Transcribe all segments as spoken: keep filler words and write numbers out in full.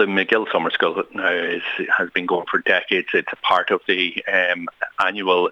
the McGill Summer School now is, has been going for decades. It's a part of the um, annual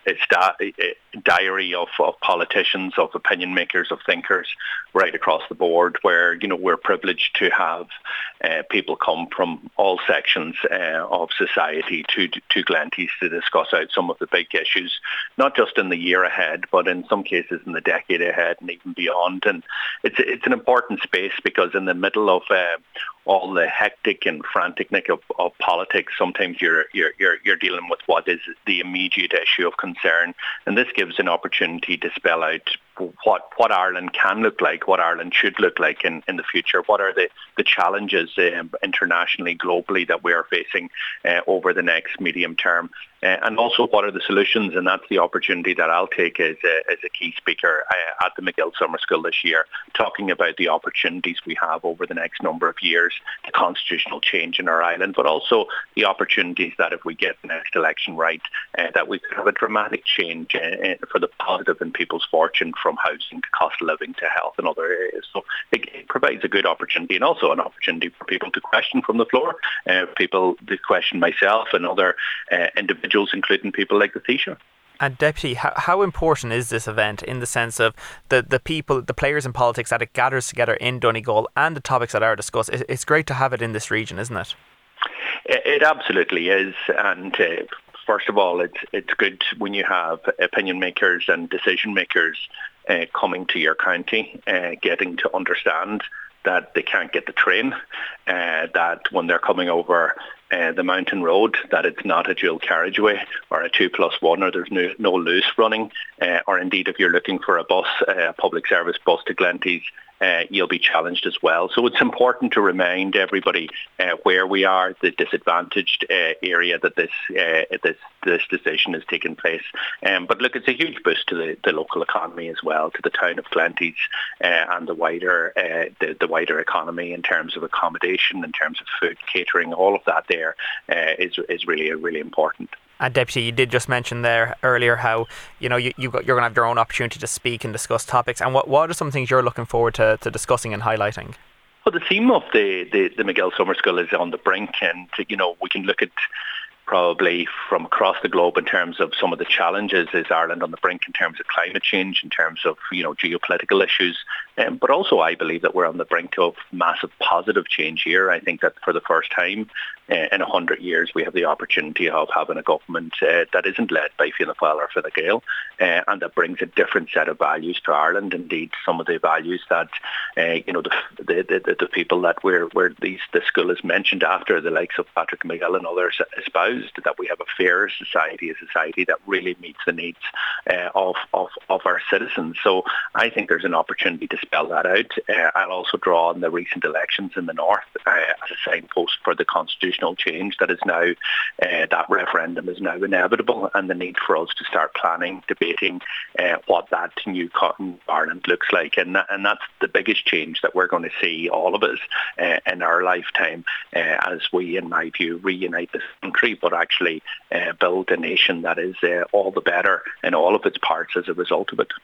diary of, of politicians, of opinion makers, of thinkers right across the board, where, you know, we're privileged to have uh, people come from all sections uh, of society to, to Glenties to discuss out some of the big issues, not just in the year ahead, but in some cases in the decade ahead and even beyond. And it's, it's an important space because in the middle of uh, all the hectic and frantic of, of politics, sometimes you're, you're you're you're dealing with what is the immediate issue of concern, and this gives an opportunity to spell out what what Ireland can look like, what Ireland should look like in, in the future. What are the the challenges uh, internationally, globally that we are facing uh, over the next medium term, uh, and also what are the solutions? And that's the opportunity that I'll take as a, as a key speaker uh, at the McGill Summer School this year, talking about the opportunities we have over the next number of years, the constitutional change in our island, but also the opportunities that if we get the next election right, uh, that we could have a dramatic change uh, for the positive in people's fortune, from housing to cost of living to health and other areas. So it, it provides a good opportunity, and also an opportunity for people to question from the floor, uh, people to question myself and other uh, individuals, including people like the Taoiseach. And Deputy, how, how important is this event in the sense of the, the people, the players in politics, that it gathers together in Donegal and the topics that are discussed? It, it's great to have it in this region, isn't it? It, it absolutely is. And uh, first of all, it's it's good when you have opinion makers and decision makers uh, coming to your county, uh, getting to understand that they can't get the train, uh, that when they're coming over uh, the mountain road, that it's not a dual carriageway or a two plus one, or there's no, no loose running, uh, or indeed if you're looking for a bus, a uh, public service bus to Glenties, Uh, you'll be challenged as well. So it's important to remind everybody uh, where we are, the disadvantaged uh, area that this uh, this this decision has taken place. Um, but look, it's a huge boost to the, the local economy as well, to the town of Glenties uh, and the wider uh, the, the wider economy in terms of accommodation, in terms of food, catering, all of that there uh, is is really really important. And Deputy, you did just mention there earlier how, you know, you, you got, you're going to have your own opportunity to speak and discuss topics. And what, what are some things you're looking forward to, to discussing and highlighting? Well, the theme of the, the, the McGill Summer School is on the brink. And, you know, we can look at probably from across the globe in terms of some of the challenges. Is Ireland on the brink in terms of climate change, in terms of, you know, geopolitical issues? Um, but also I believe that we're on the brink of massive positive change here. I think that for the first time uh, in a hundred years we have the opportunity of having a government uh, that isn't led by Fianna Fáil or Fine Gael, uh, and that brings a different set of values to Ireland. Indeed, some of the values that uh, you know the the, the the people that we're where these the school is mentioned after, the likes of Patrick McGill and others, espoused that we have a fairer society, a society that really meets the needs uh, of, of of our citizens. So I think there's an opportunity to spell that out. Uh, I'll also draw on the recent elections in the north uh, as a signpost for the constitutional change that is now, uh, that referendum is now inevitable, and the need for us to start planning, debating uh, what that new Ireland looks like. And, that, and that's the biggest change that we're going to see, all of us, uh, in our lifetime, uh, as we, in my view, reunite this country, but actually uh, build a nation that is uh, all the better in all of its parts as a result of it.